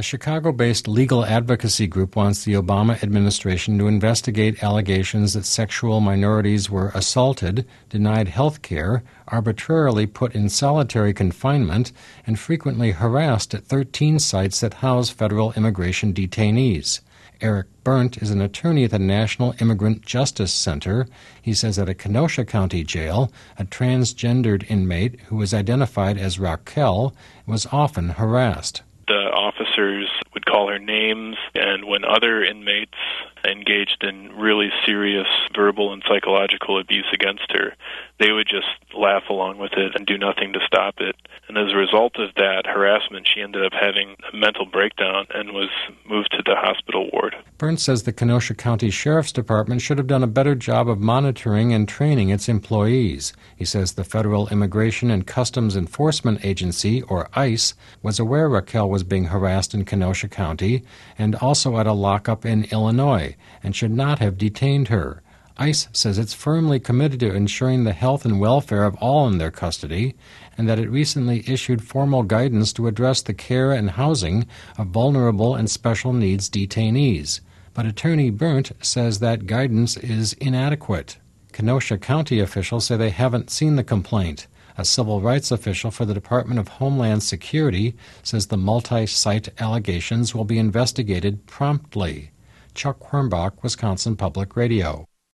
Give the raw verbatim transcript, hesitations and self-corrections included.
A Chicago-based legal advocacy group wants the Obama administration to investigate allegations that sexual minorities were assaulted, denied health care, arbitrarily put in solitary confinement, and frequently harassed at thirteen sites that house federal immigration detainees. Eric Berndt is an attorney at the National Immigrant Justice Center. He says at a Kenosha County jail, a transgendered inmate who was identified as Raquel was often harassed. The officers would call her names, and when other inmates engaged in really serious verbal and psychological abuse against her, they would just laugh along with it and do nothing to stop it. And as a result of that harassment, she ended up having a mental breakdown and was moved to the hospital ward. Berndt says the Kenosha County Sheriff's Department should have done a better job of monitoring and training its employees. He says the Federal Immigration and Customs Enforcement Agency, or ICE, was aware Raquel was being harassed in Kenosha County and also at a lockup in Illinois, and should not have detained her. ICE says it's firmly committed to ensuring the health and welfare of all in their custody, and that it recently issued formal guidance to address the care and housing of vulnerable and special needs detainees. But Attorney Berndt says that guidance is inadequate. Kenosha County officials say they haven't seen the complaint. A civil rights official for the Department of Homeland Security says the multi-site allegations will be investigated promptly. Chuck Hornbach, Wisconsin Public Radio.